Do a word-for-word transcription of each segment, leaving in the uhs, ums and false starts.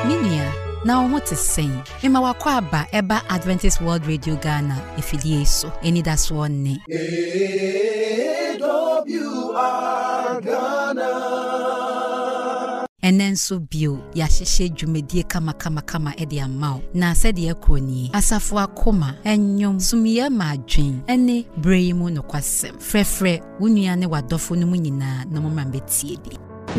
Minia, now what is saying? Ima wakwaba eba Adventist World Radio Ghana ifidie so. Eni that's one name. A W R Ghana. And then so bio ya sheshe jumedie kama kama kama edi amao na sedi ekoni asafo akoma enyom sumiye madwen ene breimu no kwasem frefre wunua ne wadofo no mu nyina no momambetie bi.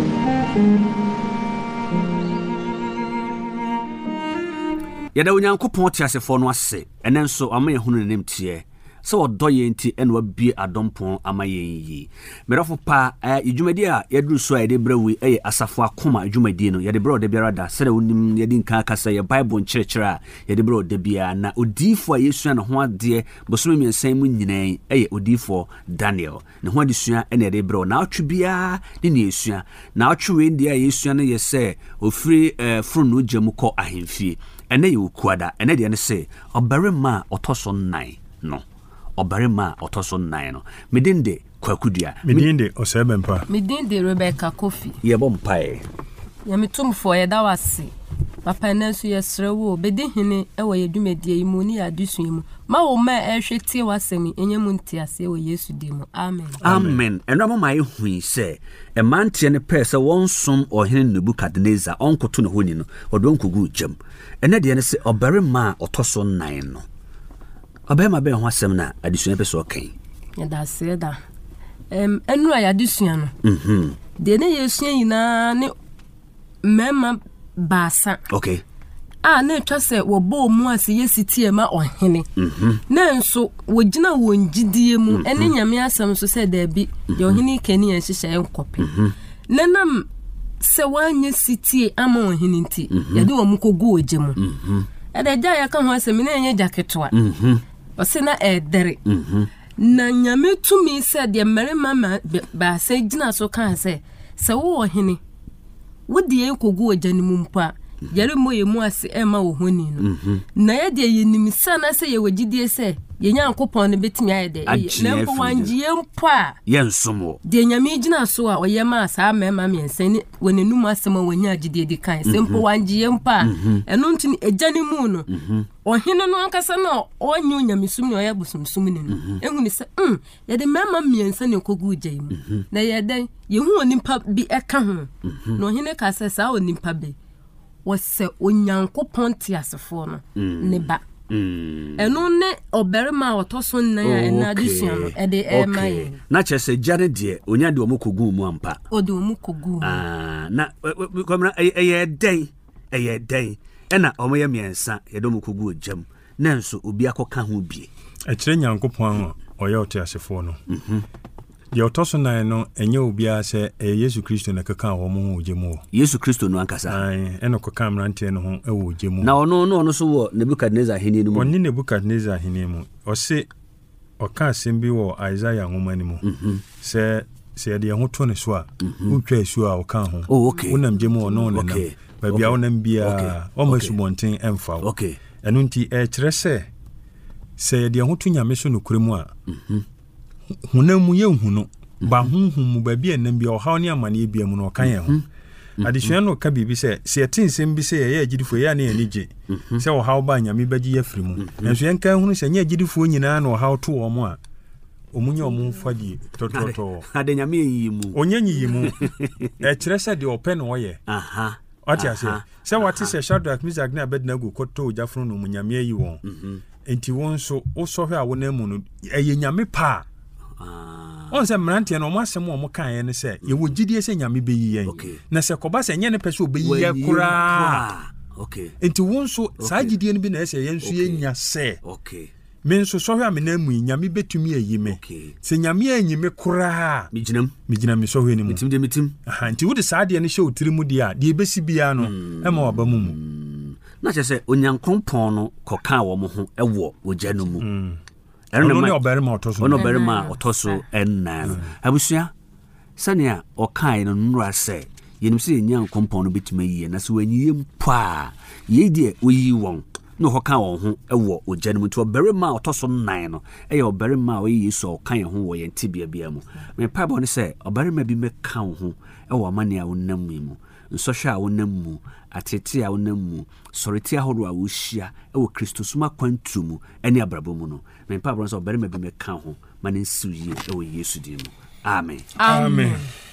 Yada Onyankopon ti asefo no ase ene nso ama ye hunu nem tie se odo ye nti ene wa bie adompon ama ye yi merafo pa ejumadi a yaduru so a de brawi eye asafo akoma ejumadi no yade bro de biara da sere wonim yade nka kasa ye bible nkyerɛkyerɛ a yade bro de bia na odifo a yesu na ho ade bosome miensan mu nyinaa eye odifo Daniel ne ho adesua ene yade bro na atwe bia ne ne yesua na atwe we ndi a yesua no ye se ofiri furu no gyamu kɔ ahemfie ene ye okuada ene de ne se obarema otoso nine no obarema otoso nine no medinde kwakudua medinde osebempa medinde Rebecca Kofi ye bompae ya mitumfo ye da wase papa nanso ye srewo bedi hene e wo ye dwumadie mu ni adusu mu ma wo ma ehwetie wasemi enyemu ntiase wo Yesu di mu amen amen eno ma mai hui se e mantie ne pese wonsom ohene Nebukadnezar onkoto ne honi no odon kogu jam ene de ne se obarema otoso nine no Abema be ho asem na adesua pese okan ya da se da em enu ya adesua no mhm de ne Yesu yina ne mema basa okay ah na etwa se wo bo mu ase yesitie ma ohene mhm na nso wogina wonjidie mu ene nyame asem so se da bi ye ohene kani en hyehyɛ enkope nanam se wanye sitie ama ohene nti ye de wo mu kogu oje mu mhm ede ja ya ka ho asem na enye jaketoa mhm ose na edere mhm na nyame tumi se de mmarima ba se gina so kan se se wo ohene wodi ye kogu oje ni mu mpa yare moye mu ase ema wo honi no na ye de yenimisa na se ye wagidie se ye Nyankopon ne betimi ayede na mpo wangie mpo a ye nsomo de nyame gina so a oyema asa mema miensen wonenum asema wanya agidie di kan se mpo wangie mpo a eno ntini ejani mu no ohene no ankasa na onyu nyamesum ne oyabusumsum ne no ehuni se mm ye de mema miensen ne kogu ugye mu na ye den ye hu onimpa bi eka ho no ohene ka se sa onimpa bi wose Onyankopon ti asefo no ne ba eno ne oberema otoso nnan a na adesua no e de e mai na chese jare de onya de omokogu mu ampa o de omokogu ah na kwamra eye den eye den ena omoye miensa ye de omokogu ojam nanso obi akoka ho bie e kire Nyankopon oye oti asefo no mhm ye otoso nan no enye obia se e Yesu Kristo na kaka wo mo ojemu Yesu Kristo no ankasa ai eno ko kamrante no ho e wo ojemu na ono no ono so wo Nebukadnezar hene no mu oni Nebukadnezar hene mu o se o ka sembi wo Isaiah ngoma ni mu mhm se se de ho to ne so a utwa esu a o ka ho oh okay wonam jemu ono no na ba bia wonam bia o ma subonten emfa okay enu nti e kire se se de ho to nyame so no kuremu a mhm hunamu ye hunu ba hunhum ba bia nam bia o haw ne amane bia mu no kan ye ho adesua no ka bibi se se etinsem bi se ye agidifo ye na ye nige se o haw ba nyame bagi ye firi mu enso yen kan hunu se nye agidifo nyina na o haw to o mo a omunye o mu fadi tototo ade nyame yi mu onye nyi mu e kire se de open o ye aha ati ase se wati se Shadrach Meshach na Abednego koto ojafro no mu nyame yi won enti won so o so hwe a wona mu no eye nyame pa ah on se mrantie no mo asem o mo kan ye ne se ye wo gidie se nyame beyi yen na se koba se nye ne pese obeyi ye kura okay enti won so sa gidie no bi na se ye nso ye nya se okay men so so hwe amena mu nyame betumi ayi me se nyame anyi me kura miginam miginam me so hwe ni mu mitim de mitim aha enti wo de sa de ne hye otiri mu de a de besi bia no e ma waba mu mu na chese Onyankopon no koka wo mo ho ewo ogya no mu Ono ne oberema otoso ono oberema otoso enna abusua sania okai no nura se yenim se Nyankopon no betima yiye na se wanyiye mpa ye die oyi won no hoka won ho ewo ogya no mu to oberema otoso nine no eye oberema o Yesu okan ho wo ye ntibia bia mu me pa bo ne se oberema bi meka ho ewo amane a wonnam mu nsɔhwɛ a wonam mu atete a wonam mu sɔrete ahoro a wohyia ɛwɔ Kristo soma kwantu mu ɛne abrabɔ mu no mempa abro sɛ ɔbarima bi mɛka ho ma ne nsiw yie ɛwɔ Yesu din mu amen Amen.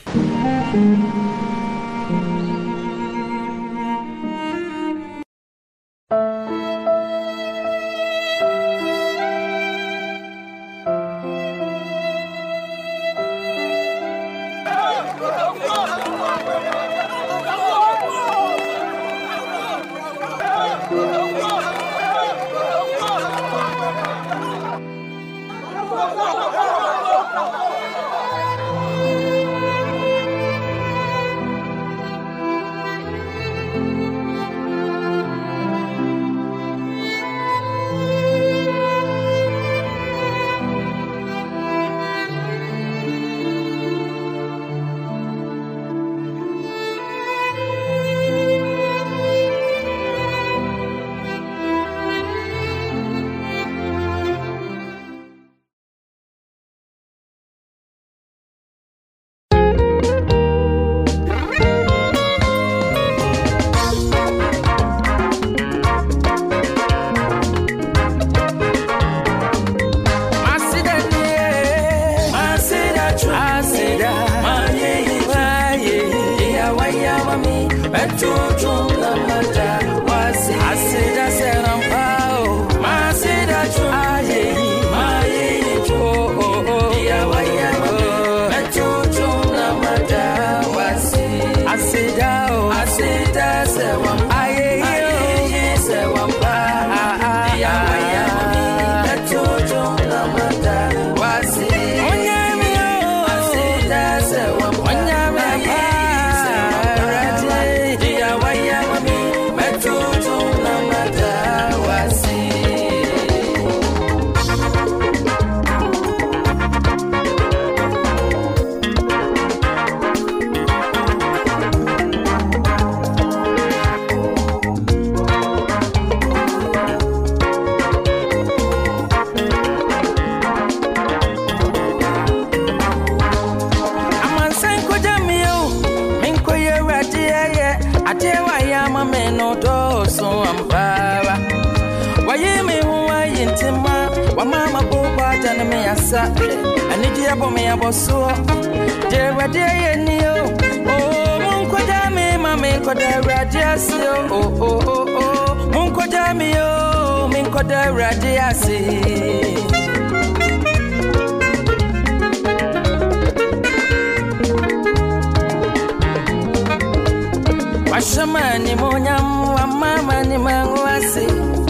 Washamani monyam wa mama ni mangwasi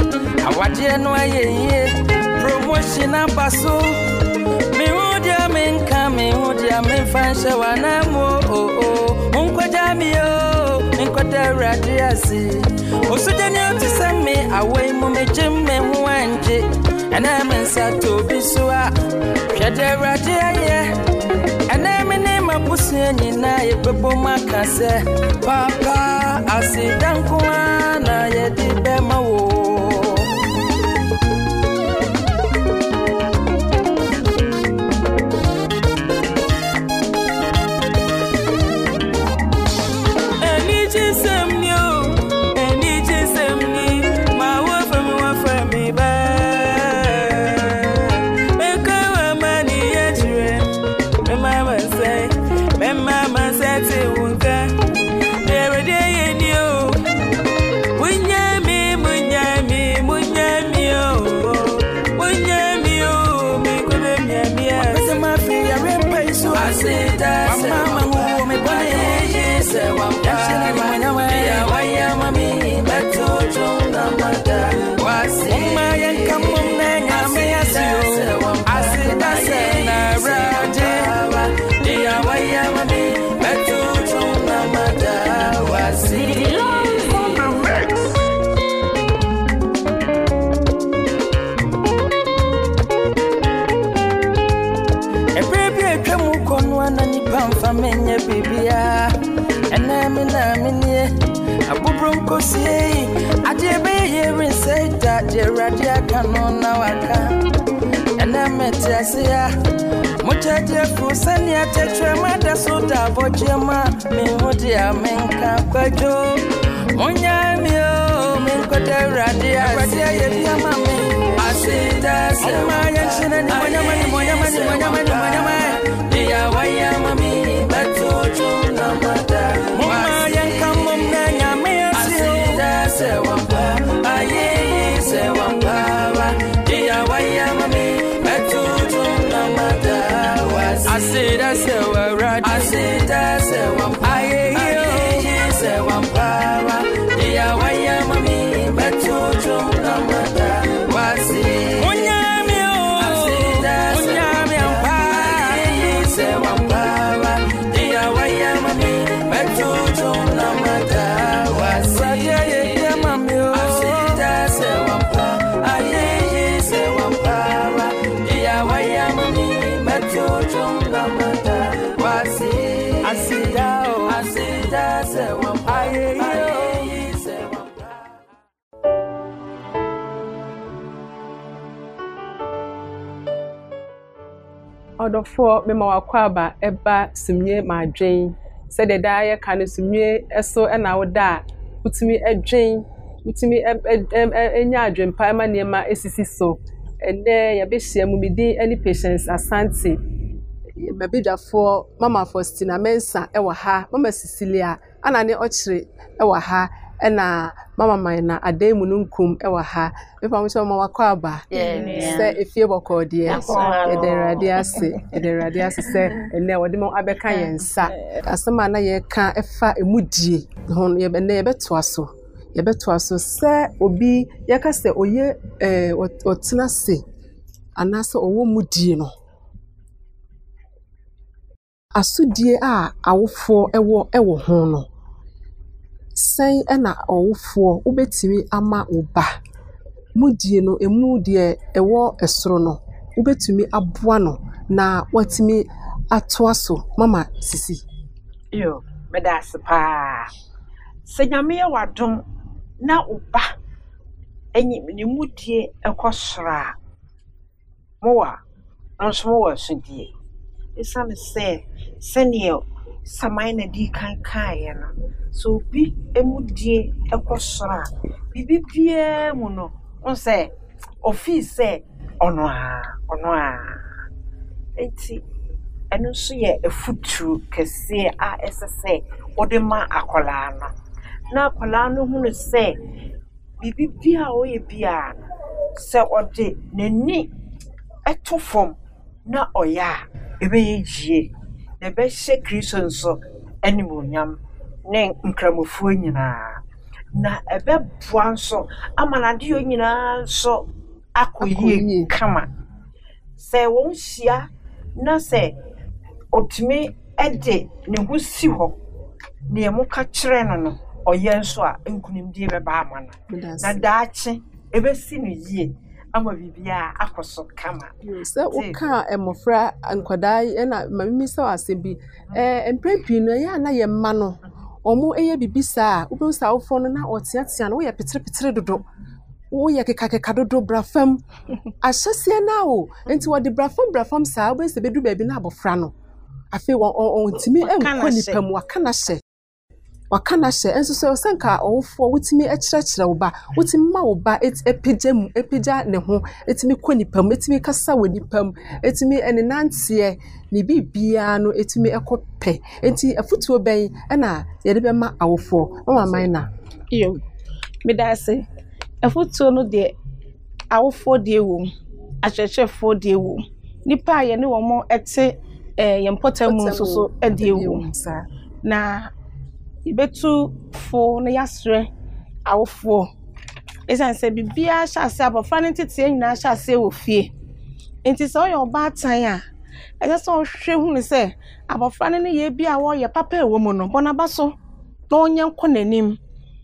awaje no ayeye promotion abaso me wodia men ka me wodia men fansha wanamo o o unkwaja mi o nkwada radiasi osuja ni otisame awai mu mejemme ho anje ana men sato bisua hwede radiaye ana men ma busuani na ye bebo makase papa asidanko na ye di bema wo menye bibia enemi na minye abubrum kosie adebe ye reseta de radia kanu na waka enemi Metiasia. Muchacha Fusania Tetra da Soda Bojama, Minhodia Menka Bajo, Monyamio, Minkoda Radia, Radia Yamami, Asida, Samaya, Shinani, Monyamani, Monyamani, Monyamani, Monyamani, Dia Wayamami, Batojo, Namada, Momayan Kamona, Yamia, Asida, Sewampa, Aye, Sewampa, Dia Wayamami, Batojo, Namada. I say that's a word. I say that's a one. I hear say one power. Yeah, why am I me? But you don't know what I say. Onyami, I say that's Onyami, I say one power. Yeah, why am I me? But you don't know what I say. Yeah, mami, I say that's a one power. I hear say one power. Yeah, why am I me? But you don't. I see that, I see that, say one, I hear you, say one. Order for me, my quaba, eba, sumye, my drain. Said the dia can sumye, eso, and I would die. Put me a drain, put me a yardrin, pima near my S C so. And there, your bishop will be any patience as Santi. Mabida for Mama Faustina Mensa, ewa ha, Mama Cecilia, Anani Ochre, ewa ha, ena Mama Mina, a day mununkum, ewa ha, if I'm sure Mama Quaba, say if you were called, yes, the radiasi, the radiasi say, and there were the more Abekayan sa, as some man ye can't effa a moody, hon ye neighbor twasso, ye bet twasso, say, obi, yakase, or ye, eh, what Tinasi, and that's a woman dino. Asudie a awofo ewo ewo ho no sen e na awofo ubetimi ama oba mudie no emu de ewo esoro no ubetimi aboa no na watimi atoaso mama sisi yo medase pa senyame ya wadom na oba enyi ni mudie ekosra mowa onso mowa sudie isa me say senio samaina di kan kan ya no so bi emudie ekosra bibi bie mu no on say office say ono a ono a enti eno so ye efutu kese a esese odema akola no na akola no hu no say bibi bia o ye bia se ode nani etofom na oya ebe yie na be hye Kristo nso animonyam ne nkramofuo nyina na ebe bua nso amanade o nyina nso akoyie kama se won hia na se otimi ede ne ho si ho ne mu ka kire no no oye nso a nkunimdie be ba ama no na daache ebe si no yie ama bibia akoso kama se uka emofra ankodai ena mamimi sa asembi eh emprepi no ya na ye ma no omo eye bibisa ube sa ofo no na otiatia no ye petre petre dodo wo ye keka keka dodo brafam ahyese na o enti wo de brafam brafam sa ube se bedu ba bi na abofra no afi won ontimi emko nipam wakana hye wakana hye enso so senka owofo wutimi ekyerekere wo ba wutimi ma wo ba epigam epija ne ho etimi konipam etimi kasa wonipam etimi enenantie ne bibia no etimi ekope enti afutuo ben na ye de be ma awofo mama maina iyo medase afutuo no de awofo de wo akyerechefo de wo nipa ye ne wo mo ete eh yempotamu so so de wo na ibetu fo na yasre awofo esan se bibia hyase abofra ne tete nyina hyase wo fie enti so yo ba tan a eje so hwe hu ne se abofra ne ye bia wo ye papa ewo mu no bona ba so na onye nko nanim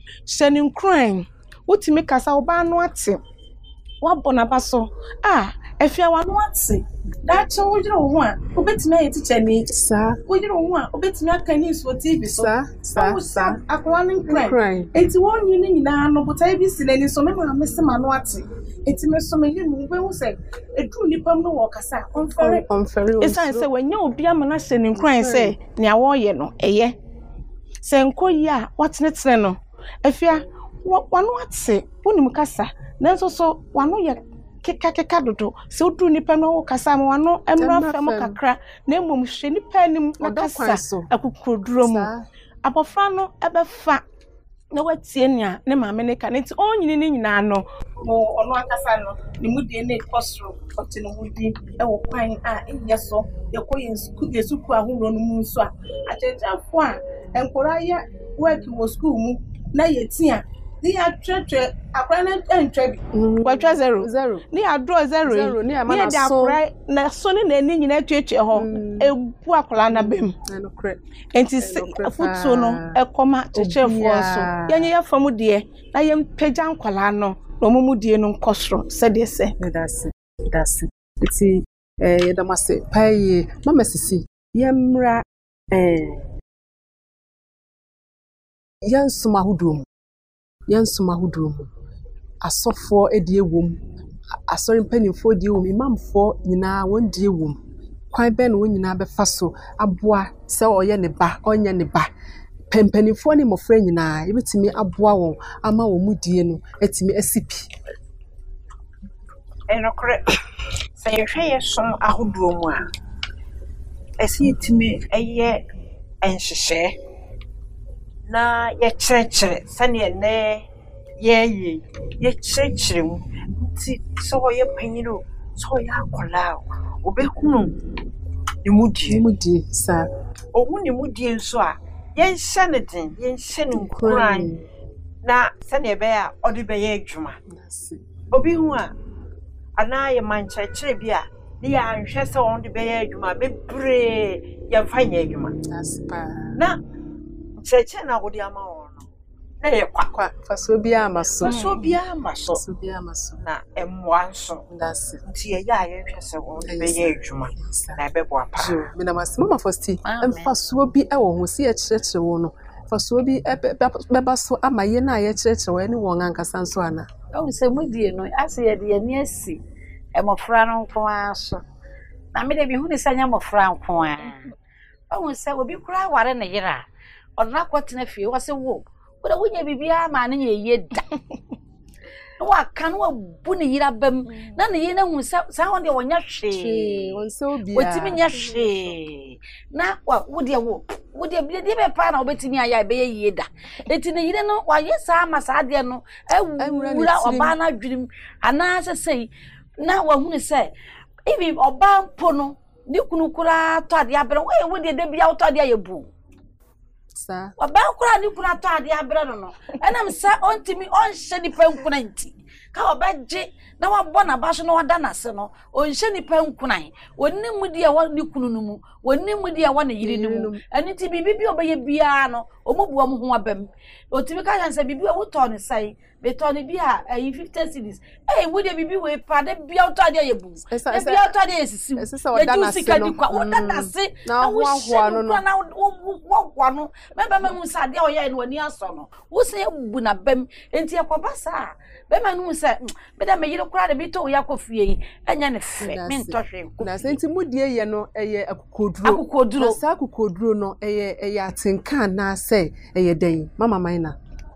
shenin kran wotimi kasa wo ba no ate wa bona ba so ah afia wa no ate da che wo jira wo a obetimi aye teacher ni Sa. wo jira wo a obetimi aka news for T V so Sa. Sa. Sa. akwa no Cry. cry enti won yi ni nyina no botai bi si nani so me ma me se ma no ate enti me so me yi mu be hu se edu nipam no wo kasa onfere Onfere. esan se wanya obi amana hye ne cry se ne awo ye no eye se nkoyi a watene no afia wano ate wonim kasa nanso so wano ye keka keka dodo se odu nipa no wo kasa ma wano emra fam kakra na emom hye nipa anim na kasa akukuduro mu abofra no ebefa na watie nia ne maame ne ka nti onyini ne nyina no ono akasa no ne mudie ne kosro ote no mudi e wo kwan a enye so yekoye school yesuku ahoro no mu nso a achechafo a enkora ye work wo school mu na yetia ni atwetwe akwa na entwa bi kwatwa zero Zero. ni adro zero Zero, ni ama na so. akwa na so ne na ni nyina twetwe ho ebu akola na bem No cry. enti foto no ekoma chechefo so yenye ya fam de na yem pagya nkwala no no mumu die no nkosro se de se That's it. That's it. It's eh damase pai mama sisi yemra eh yansuma hudum yansuma hudum asofo edie wom asori mpanimfo die wom imamfo nyina won die wom kwan ben won nyina befa so aboa se oye ne ba onye ne ba pempanimfo ne mofra nyina ebetimi aboa won ama won mudie no etimi asipi enokre se yehwe som ahoduo mu a esi etimi eye enhyehyɛ na yekyerɛkyerɛ sane ne yeye yekyerɛkyerɛ mu nti so ye panyiro so ya akola obehunu ne mudie mudie sa ohun ne mudie nso a yenhyɛ ne den yenhyɛ ne nkuran na sane be a ɔde be ye adwuma obi hu a ana ye mankyerɛkyerɛ bi a ne ya anhwɛ sɛ ɔde be ye adwuma bebre ye mfa nye adwuma na kyerɛkyerɛ na wode ama wɔ no na ye kwa kwa faso bia amaso faso bia amaso faso bia amaso na emmoa nso that's it nti ye ya ye hwɛ sɛ wɔde be ye adwuma na ɛbɛboa pa so me na mas mama fosti emfaso bi e wo ho se ye kyerɛkyerɛ wo no faso bi beba so ama ye na ye kyerɛkyerɛ wo ne won ankasa nso ana o se mudie no ase ye de ani asi emofra no nko aso na me de bi hu ne sanya mofra nko a o se obi kura ware ne yera ona kwatena fie wase wo wo wonya bibia ma ne ye da wa kan wa bu ne yira bam na ne ye na hu sa sa won de wonya hwe won se obi a wotimi nya hwe na wa wo de wo wo de bi de be pa na obetimi aya be ye da eti ne yire no wa ye sa ma sa de no awura oba na dwirim ana se sei na wa hu ne se ibi oba mpo no ni kunu kura to ade abere wo wo de de bia to ade ayebu sa oba kura ni kura to ade abere no no enam sa ontimi onhye ni pankuna nti ka oba gye na wabɔ na ba so na wada na se no onhye ni pankunan wonni mudi a woni kunu no mu wonni mudi a wona yiri no mu eni ti bibi bi obeye bia no omubu om ho abam otimi ka yan se bibi a wotɔ ne sai be tɔ ne bia ayi fifty cedis eh wudi bibi we pa de bia wotɔ ade yebu e bia wotɔ ade yesisi ese se wada na se no wada na se na ho ho no no na wo wo no meba ma hu sa ade o ye no ani aso no wo se ebu na bam enti ekoba sa be ma hu se be da me yire kura de bi to ya kofie yi enya ne fe me ntɔhwe na se enti mudie ye no eye akukoduro akukoduro na sa akukoduro no eye eye atenka na se eye den mama maina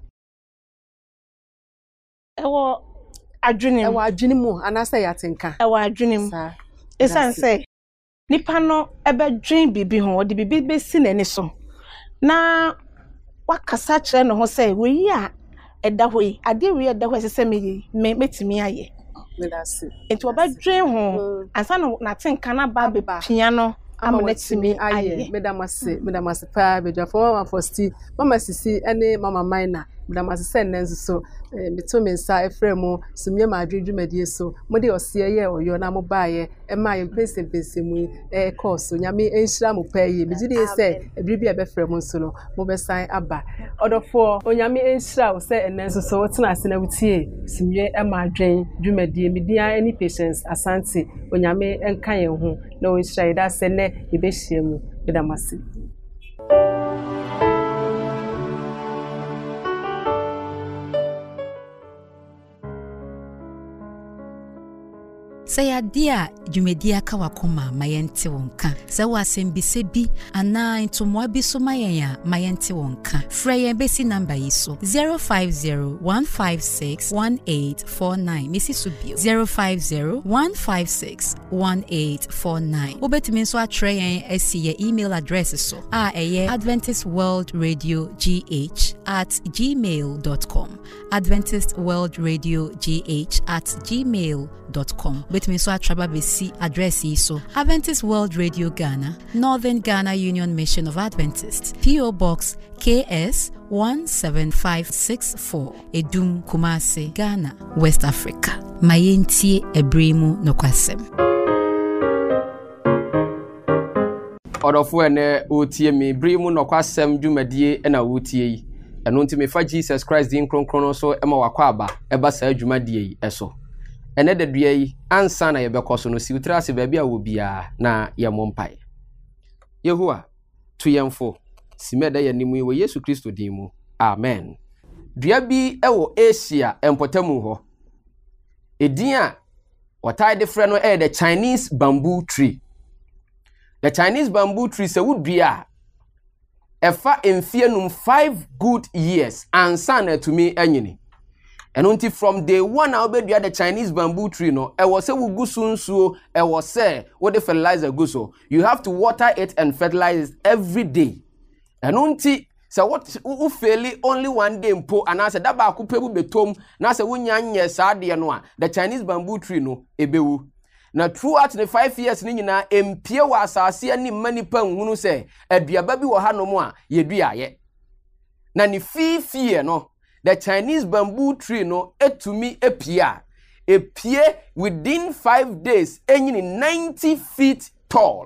ewo adwenem ewo adwenem ana se ya tenka ewo adwenem esan se nipa no ebedwen bibi ho de bibi besi nani so na wakasa kyerɛ no ho sɛ weyi a ɛda hɔ yi ade wi ɛda hɔ sɛ me me metimi ayɛ me da se enti obedwen ho ansa no na tenka na ba be pia no ama netimi ayɛ me da mase me da mase pa be dwa for mama fosti mama sisi ene mama maina Mdamase sɛ nnɛ nso so meto me nsa ɛfrɛ mu sumye ma adwe dwumadie so mode ɔseɛ yɛ ɔyɔ na mobaayɛ ɛma yɛ mpɛsɛmpɛsɛ mu ɛkɔɔ so nyame ɛnhyira mo paa yie megye die sɛ ɛbiri bi a ɛbɛfrɛ mu nso no mobɛsan aba ɔdɔfoɔ onyame ɛnhyira wo sɛ ɛnnɛ nso so wotena ase na wotie sumye ma adwen dwumadie media any patience asante onyame ɛnka yɛn ho na ɔnhyira yɛ da sɛ nnɛ yɛbɛhyia mu medamase Say adia dwumadi aka wakoma mayente wonka sɛ wasɛmbise bi ana ntomoa bi so mayenya mayente wonka frɛ yɛn besi number yi so zero five zero one five six one eight four nine mesi so bio zero five zero one five six one eight four nine wobɛtumi nso atrɛ yɛn asi yɛ email address so a ɛyɛ Adventist World Radio G H at gmail dot com Adventist World Radio G H at gmail dot com Betumi so atraba besi address yi so Adventist World Radio Ghana, Northern Ghana Union Mission of Adventists, P O Box K S one seven five six four, Edum Kumasi, Ghana, West Africa. Mayentie ebremu nokwasem. Odofo ene otie me ebremu nokwasem dwumadie na wotie yi. Eno nti me fa Jesus Christ din kronkron so ema wakwa aba eba saa dwumadie yi eso. Ene de dua yi ansa na yebekọ no si utra se baabi a wo bia na yemo mpae. Yehowa to yemfo simeda yanimu wo Yesu Kristo din mu. Amen. Dua bi ewo Asia empotamu ho. Edin a watai de frɛ no e the Chinese bamboo tree. The Chinese bamboo tree se wo dua efa emfie num five good years ansa na tumi anyini. And until from day one, I'll be the Chinese bamboo tree. No, I was say we go soon so. I was say what the fertilizer go so. You have to water it and fertilize it every day. And until so what who fail only one day impo and I said that ba ku pebu betom. Na say we nyanye sa de no a the Chinese bamboo tree no ebewu. Now throughout the five years ni nyina empie wa asase ani mani pa nhunu say aduaba bi wo ha no mo a yedua ye. Na ni fifie no the Chinese bamboo tree no etumi epia epie within five days enyini ninety feet tall.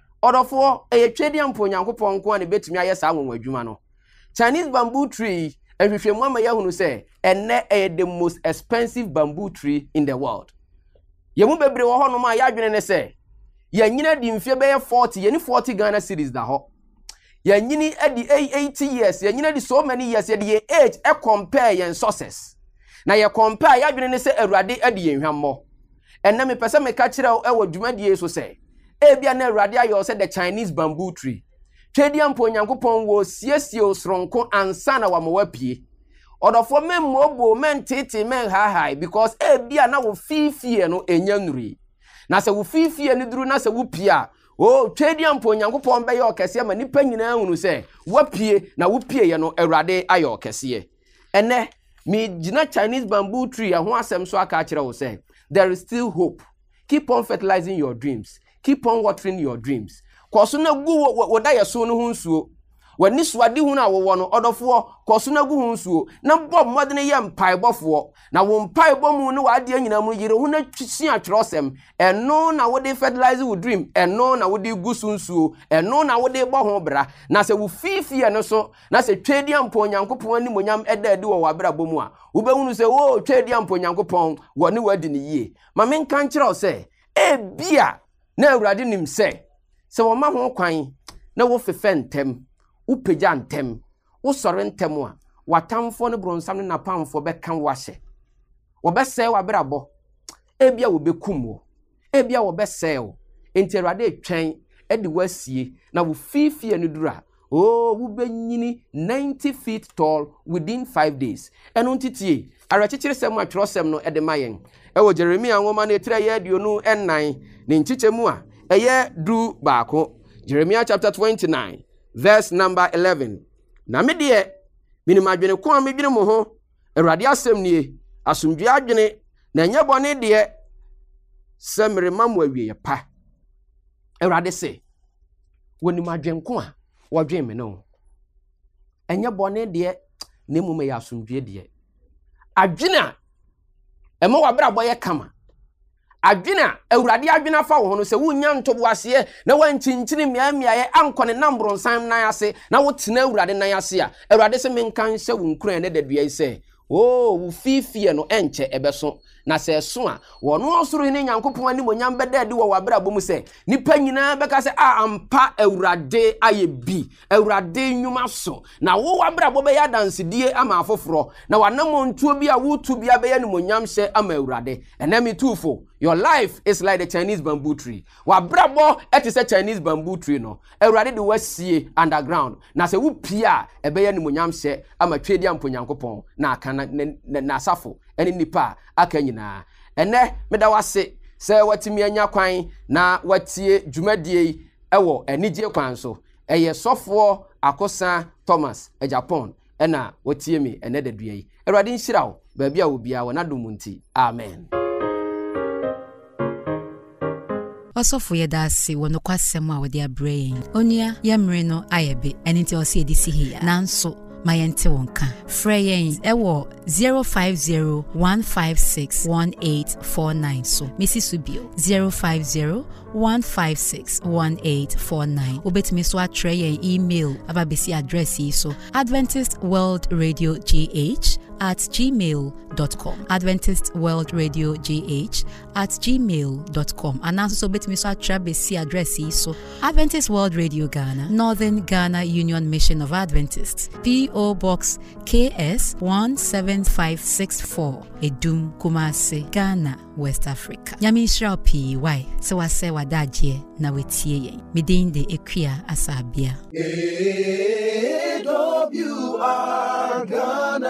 Odofo eye twedi ampo nyankopon ko ne betumi aye sa nwon adwuma no. Chinese bamboo tree ehwehwemu ama yahunu say enne eye the most expensive bamboo tree in the world. Yemu bebre wo ho no ma ya dwene ne say ye nyina di mfie be forty ye ni forty Ghana cedis da ho. Ya nyini edi eighty years, ya nyini edi so many years, ya di ye age e compare yen success. Na ye compare ya dwene ne se Awurade edi yen hwammo. Enna me pese me ka kire e wo dwumadie so se. E bia na Awurade ayo se the Chinese bamboo tree. Twedi ampo Nyankopɔn wo siesie osronko ansa na wamawa pie. Odofo memmo bo men tete men ha high because e bia na wo fifie no enya nuri. Na se wo fifie ni duru na se wo pia oh, twedi ampo Nyankopɔn bɛyɛ okese ma nipa nyina hunu sɛ wapie na wopie ye no Awurade ayɛ okese. Ene me gina Chinese bamboo tree ho asɛm so aka kyerɛ wo sɛ there is still hope. Keep on fertilizing your dreams. Keep on watering your dreams. Koso na gu wo da ye so no ho nsuo. Wani suade hu na wo no odofo koso na gu hu nsuo na bob modene ye mpaebɔfo na wo mpaebɔ mu no wade anyina mu yire hu na twisi atwerɛsɛm eno na wo de fertilize wo dream eno na wo de gu so nsuo eno na wo de bɔ ho bra na se wo fifie no so na se twedi ampo Nyankopɔn ani monyam ɛda adi wo wabrabɔ mu a wo behunu se wo twedi ampo Nyankopɔn wo ne wadi ne yie ma men kan kyerɛw se e bia na Awurade nim se se wo ma ho kwan na wo fefe ntem upeja ntem wo sore ntem a watamfo ne bronsam ne napamfo bekan wahye wo besɛ wabrabɔ ebia wo bekum wo ebia wo besɛ wo enti Awurade atwan edi wasie na wo fifie ne dura oh wo benyini ninety feet tall within five days eno ntitie arachichire sem atwerosem no ede mayen ewo Jeremia nwoma na etire ye aduonu ennan ne nchichemu a eye du baako Jeremia chapter twenty-nine verse number eleven. Na me de minim adwene ko a me dwene mo ho Awurade asem nie asomdwe adwene na nya bone de se merema mo awie pa. Awurade se wonim adwene ko a wodwen me no enya bone de ne mu me ya asomdwe de adwena ema wabrabɔ yɛ kama adwena awurade adwena fa wo ho no sɛ wonya ntobo ase na wanchinchini miamia ye ankɔ ne nambronsan nan ase na wotena awurade nan ase a awurade se menka nhyɛ wo nkura ne dadua yi sɛ oh wo fifie no enche ebeso na se so a wono osoro ne nyankopon ani monyam beda de wo wabra bom se nipa nyina beka se a ampa awurade aye bi awurade nyuma so na wo wabra bo be ya dansedie ama afoforo na wanam ntuo bi a wotu bia be ya ne monyam hye ama awurade enemi tufo. Your life is like the Chinese bamboo tree. Wabrabo et is a Chinese bamboo tree no. Awurade de wasie underground. Na se wo pia ebe ya ni monyam hye ama twedi ampo nyankopon na aka na na asafo ene nipa aka nyina. Ene meda wase se watimi anya kwan na watie dwumadie ewo enigye kwan so. Eye sofo Akosa Thomas e Japan ena watie mi ene dadua yi. Awurade nhyira wo ba bia wo bia wo na domunti. Amen. Osofo yedase wono kwasem a wode abrain onua yemre no ayebe eniti o se edisi hia nanso mayente wonka freyen ewo zero five zero one five six one eight four nine so Missus Subio zero five zero one five six one eight four nine obetimi so atre yen email ababesi address yi so Adventist World Radio G H at gmail dot com Adventist World Radio G H at gmail dot com and also so betimi so atre besi address yi so Adventist World Radio Ghana Northern Ghana Union Mission of Adventists P O Box K S one seven five six four Edum Kumasi Ghana West Africa Nyami Israel P Y so wase wadaje na wetie yen medinde ekwia asabia A W R Ghana